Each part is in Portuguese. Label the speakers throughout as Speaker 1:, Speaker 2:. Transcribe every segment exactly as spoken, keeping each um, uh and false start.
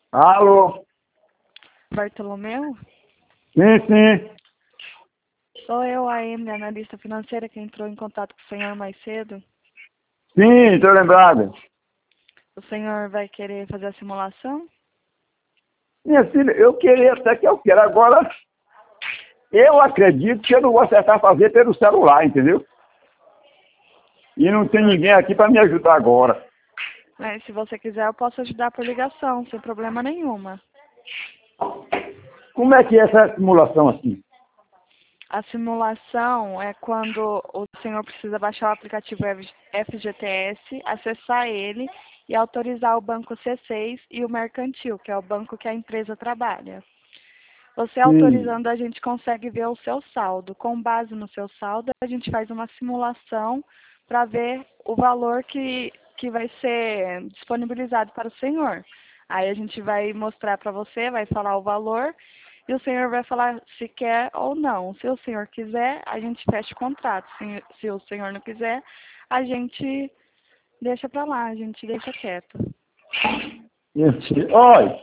Speaker 1: Alô?
Speaker 2: Bartolomeu?
Speaker 1: Sim, sim.
Speaker 2: Sou eu, a Emily, analista financeira, que entrou em contato com o senhor mais cedo.
Speaker 1: Sim, estou lembrado.
Speaker 2: O senhor vai querer fazer a simulação?
Speaker 1: Minha filha, eu queria até que eu quero. Agora, eu acredito que eu não vou acertar fazer pelo celular, entendeu? E não tem ninguém aqui para me ajudar agora.
Speaker 2: Mas, se você quiser, eu posso ajudar por ligação, sem problema nenhuma.
Speaker 1: Como é que é essa simulação assim?
Speaker 2: A simulação é quando o senhor precisa baixar o aplicativo F G T S, acessar ele e autorizar o banco C seis e o mercantil, que é o banco que a empresa trabalha. Você
Speaker 1: Sim.
Speaker 2: autorizando, a gente consegue ver o seu saldo. Com base no seu saldo, a gente faz uma simulação para ver o valor que, que vai ser disponibilizado para o senhor. Aí a gente vai mostrar para você, vai falar o valor, e o senhor vai falar se quer ou não. Se o senhor quiser, a gente fecha o contrato. Se, se o senhor não quiser, a gente deixa para lá, a gente deixa quieto.
Speaker 1: Minha filha, olha,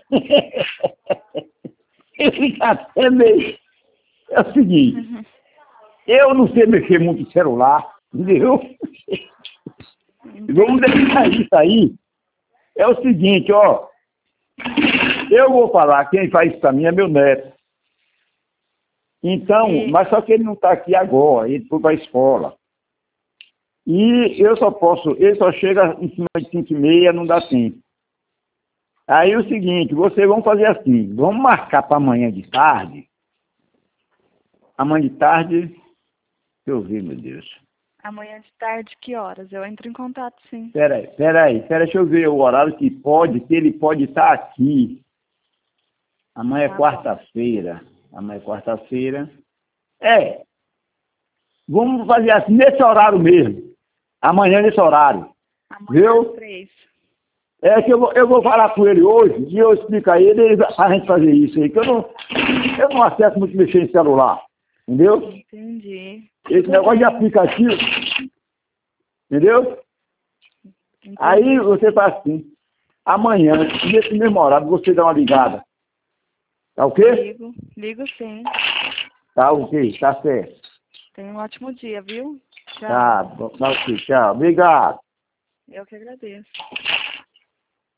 Speaker 1: ele tá até meio... É o seguinte,
Speaker 2: Uhum.
Speaker 1: eu não sei mexer muito em celular, entendeu? Vamos
Speaker 2: Entendi.
Speaker 1: deixar isso aí. É o seguinte, ó. Eu vou falar, quem faz isso pra mim é meu neto. Então,
Speaker 2: E,
Speaker 1: mas só que ele não está aqui agora, ele foi para a escola. E eu só posso, ele só chega em cima de cinco e meia, não dá tempo. Aí é o seguinte, vocês vão fazer assim, vamos marcar para amanhã de tarde. Amanhã de tarde, deixa eu ver, meu Deus.
Speaker 2: amanhã de tarde, que horas? Eu entro em contato, sim.
Speaker 1: Peraí, peraí, peraí, deixa eu ver o horário que pode, que ele pode estar aqui. Amanhã é
Speaker 2: Tá bom.
Speaker 1: quarta-feira. Amanhã é quarta-feira. É, vamos fazer assim, nesse horário mesmo. Amanhã nesse horário.
Speaker 2: Amanhã às
Speaker 1: Viu?
Speaker 2: três.
Speaker 1: É que eu vou, eu vou falar com ele hoje e eu explico a ele ele- a gente fazer isso aí, que eu não, eu não acesso muito mexer em celular. Entendeu?
Speaker 2: Entendi.
Speaker 1: Esse
Speaker 2: Tudo
Speaker 1: negócio de
Speaker 2: bem.
Speaker 1: aplicativo, entendeu? Aí
Speaker 2: Entendi.
Speaker 1: você faz assim, amanhã, nesse mesmo horário, você dá uma ligada. Tá ok?
Speaker 2: Ligo. Ligo sim.
Speaker 1: Tá ok, tá certo.
Speaker 2: Tenha um ótimo dia, viu? Tchau.
Speaker 1: Tá, tá ok, tchau. Obrigado.
Speaker 2: Eu que agradeço.